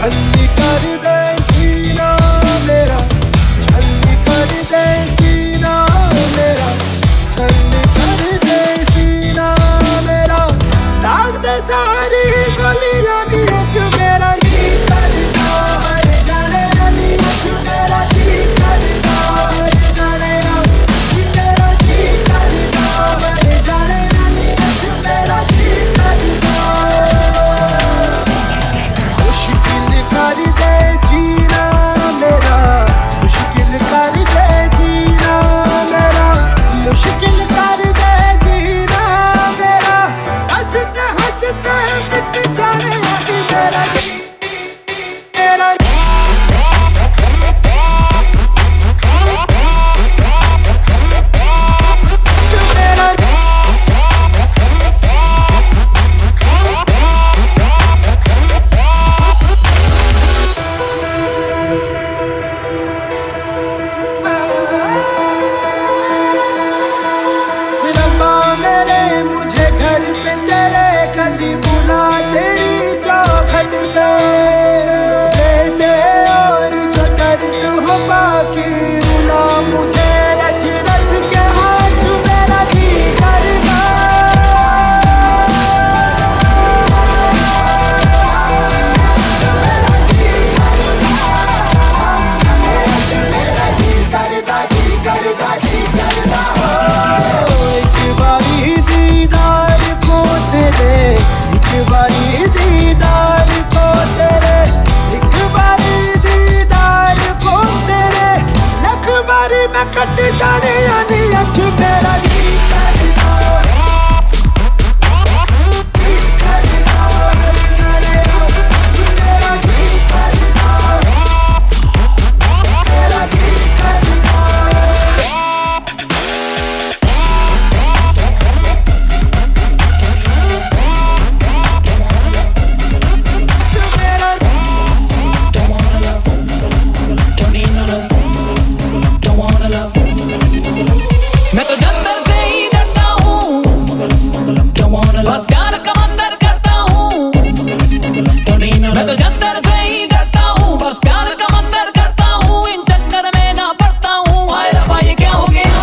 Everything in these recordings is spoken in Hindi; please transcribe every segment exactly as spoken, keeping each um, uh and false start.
छल्ली कर दे सीना मेरा, छल्ली कर दे सीना मेरा, छल्ली कर दे सीना मेरा, दाग दे सारी गलियां दी अच मेरा जी करदा हर जाने दी अच मेरा जी करदा हर जाने दी मेरा जी करदा हर जाने दी अच मेरा जी करदा। मुश्किल कर दे जीना मेरा, मुश्किल कर दे जीना मेरा, मुश्किल कर दे जीना मेरा, हंसते हंसते मिट जाने अभी मेरा जी मेरा मैं कट जाने यानी अच मेरा जी करदा जी करदा हर जाने दी मेरा जी करदा मेरा जी करदा। मैं तो जन्नत से ही डरता हूँ, बस प्यार का मंदिर करता हूँ। मैं तो जन्नत से ही डरता हूँ, बस प्यार का मंदिर करता हूँ। इन चक्कर में ना पड़ता हूँ, हाय रब्बा ये क्या हो गया।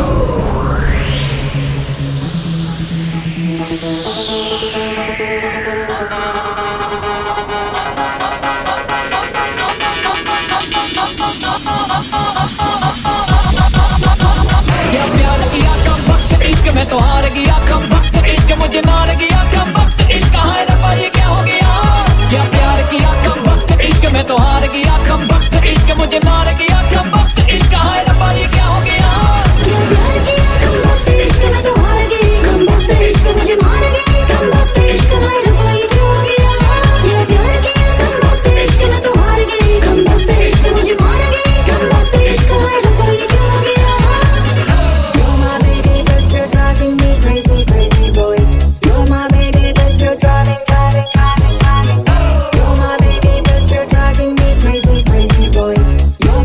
क्या प्यार किया कम वक्त इश्क में तो हार गया, कम वक्त इश्क मुझे मार गया, कम वक्त इश्क हाय रब्बा ये क्या हो गया। क्या प्यार किया कम वक्त इश्क में तो हार गया, कम वक्त इश्क मुझे मार गया, कम वक्त इश्क हाय रब्बा ये क्या हो गया। क्या प्यार किया कम वक्त इश्क में तो हार गई, कम वक्त इश्क मुझे मार गई, कम वक्त इश्क हाय रब्बा ये क्या हो गया। क्या प्यार किया कम वक्त इश्क में तो हार गई, कम वक्त इश्क मुझे मार गई, कम वक्त इश्क हाय रब्बा ये क्या हो गया। You're my baby but you're driving me crazy crazy boy, you're my baby but you're driving driving driving driving, you're my baby but you're driving me crazy crazy boy, you're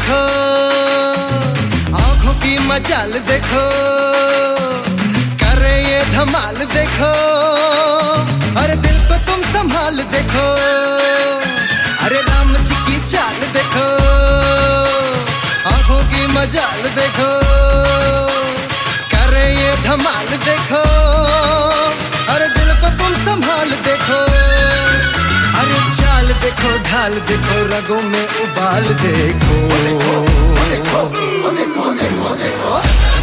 देखो, आंखों की मजाल देखो, करे ये धमाल देखो, अरे दिल को तुम संभाल देखो, अरे राम जी की चाल देखो, आंखों की मजाल देखो, करे ये धमाल देखो, अरे दिल को तुम संभाल देखो, अरे चाल देखो, ढाल देखो, रगों में उबाल देखो, देखो, देखो, देखो, देखो, देखो।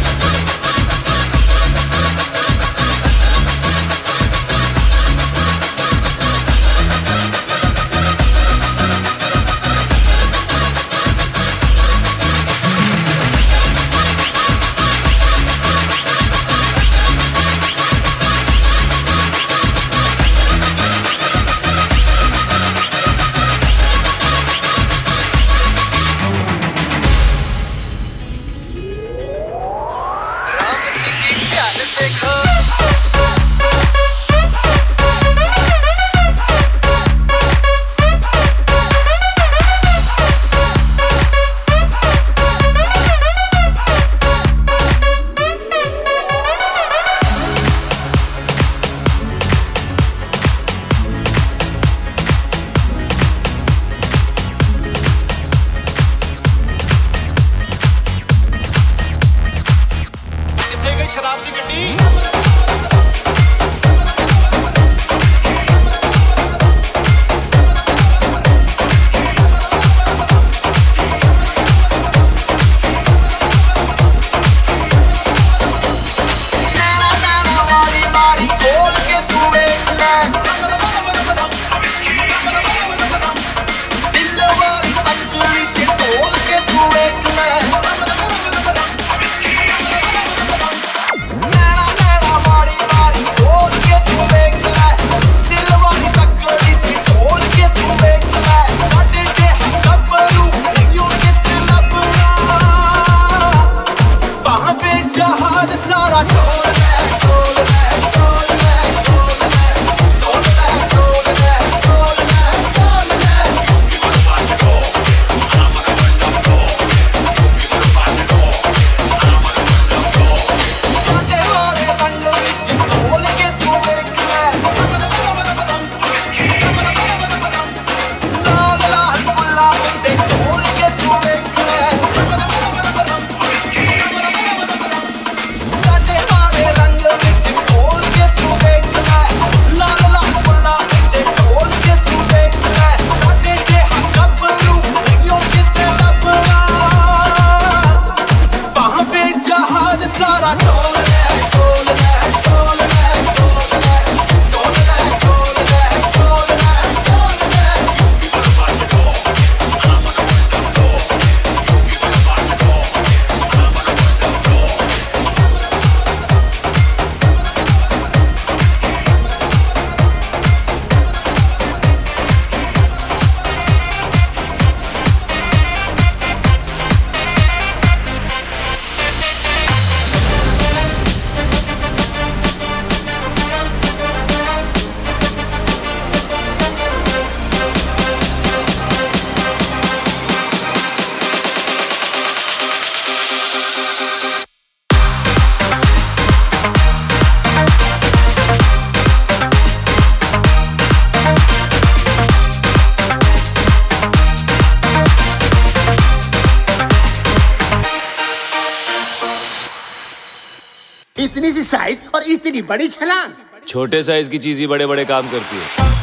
इतनी सी साइज और इतनी बड़ी छलांग। छोटे साइज की चीज ही बड़े बड़े काम करती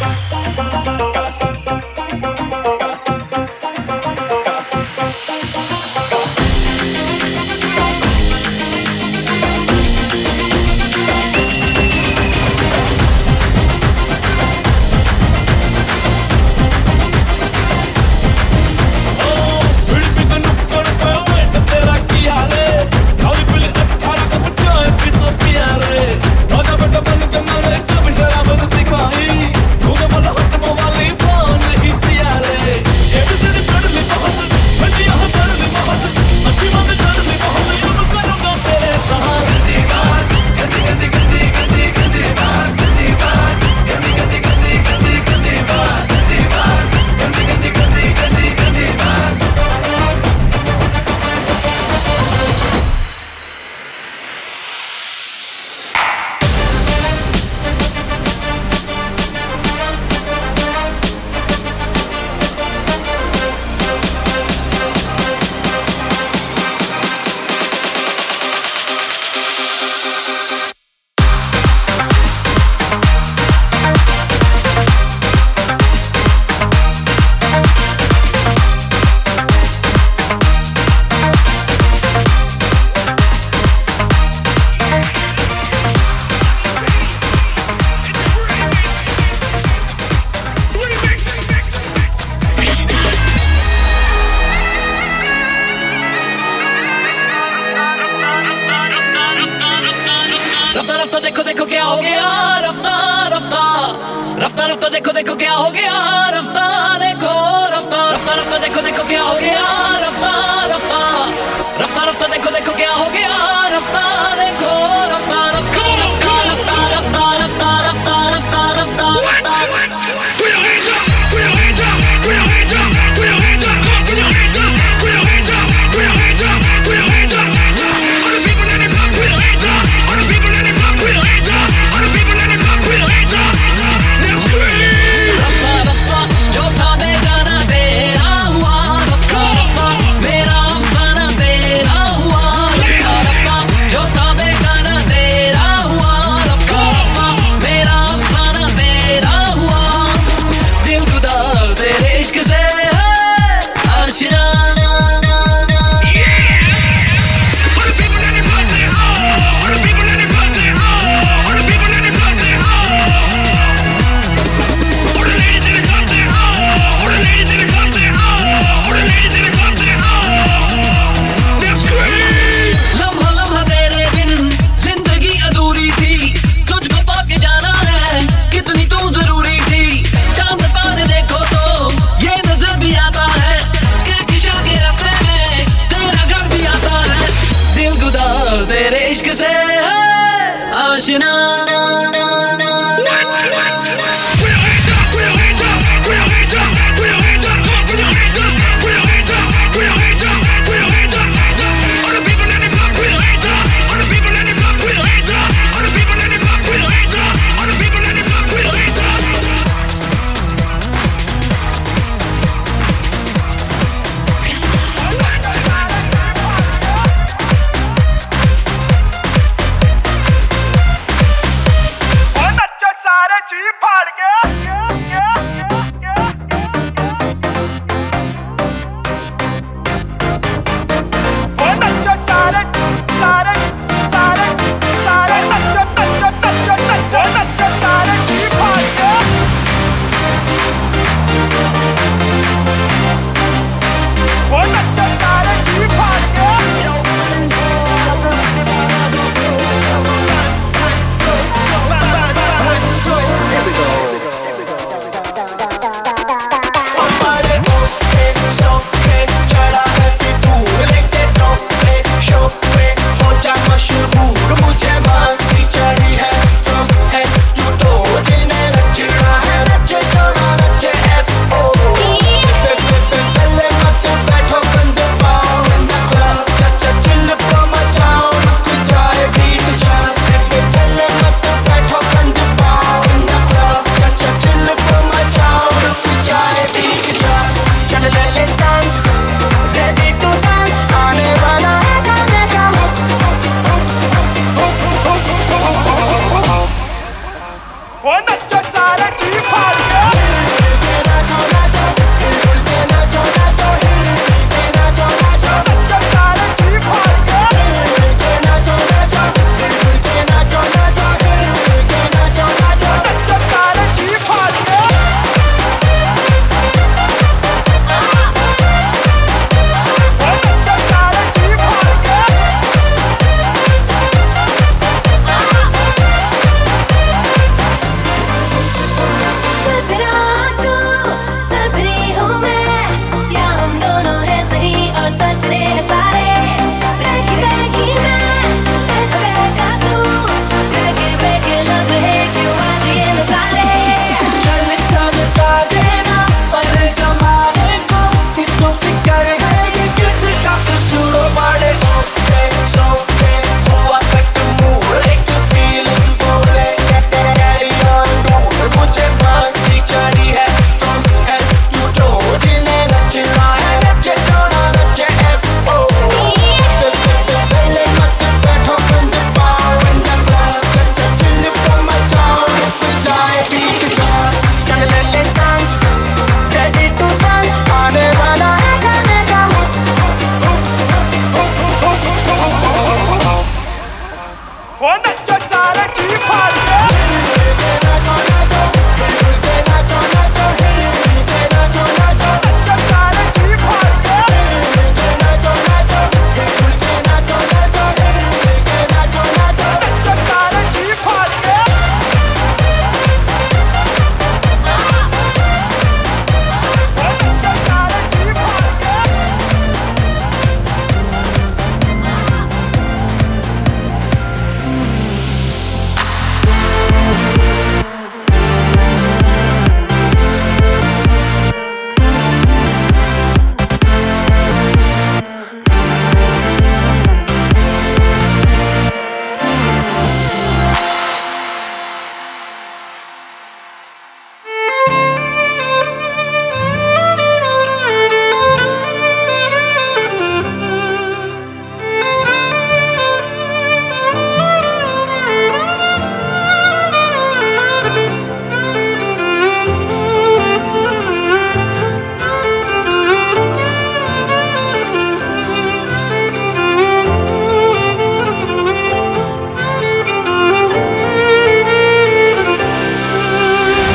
है। Come on, रफ्ता रफ्ता देखो देखो क्या हो गया रफ्ता देखो रफ्ता रफ्ता रफ्ता देखो देखो क्या हो गया रफ्ता रफ्ता रफ्ता रफ्ता देखो देखो क्या हो गया रफ्ता देखो रफ्ता रफ्ता रफ्ता रफ्ता रफ्ता रफ्ता रफ्ता रफ्ता रफ्ता रफ्ता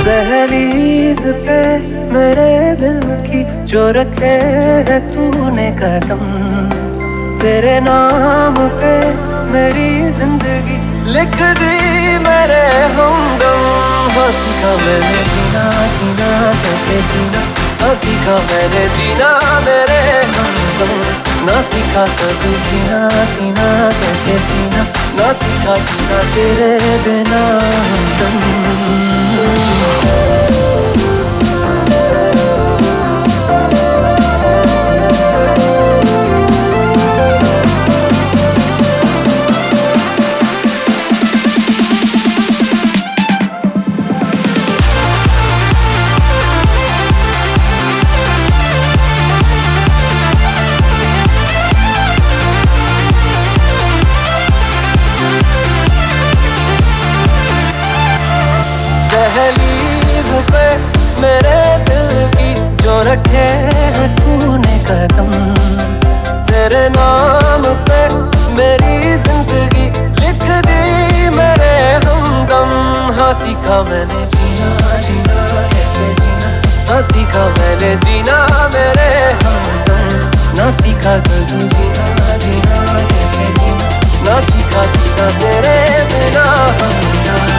दहलीज पे मेरे दिल की जो रखे है तूने कदम, तेरे नाम पे मेरी जिंदगी लिख दी मेरे हमदम। हाँ सीखा मैंने जीना जीना कैसे जीना, हाँ सीखा मैंने जीना मेरे हमदम। ना सीखा कभी जीना जीना कैसे जीना, ना सीखा जीना तेरे बिना हमदम। दहलीज पे मेरे दिल की जो रखे है तूने कदम, तेरे नाम पे मेरी जिंदगी लिख दी मेरे हमदम। हाँ सीखा मैंने जीना जीना कैसे जीना, हाँ सीखा मैंने जीना मेरे हमदम। ना सीखा कभी जीना जीना कैसे जीना, ना सीखा जीना तेरे बिना हमदम।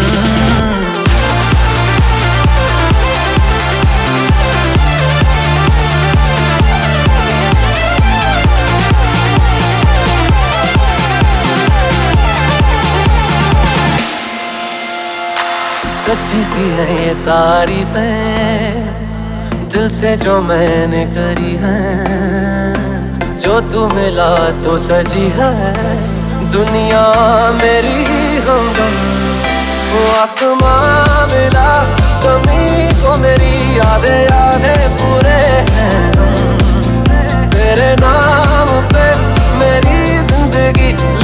सच्ची सी है ये तारीफें दिल से जो मैंने करी है, जो तू मिला तो सजी है दुनिया मेरी हमदम। वो आसमां मिला ज़मीं को मेरी यादें यादें पूरे हैं, तेरे नाम पे मेरी जिंदगी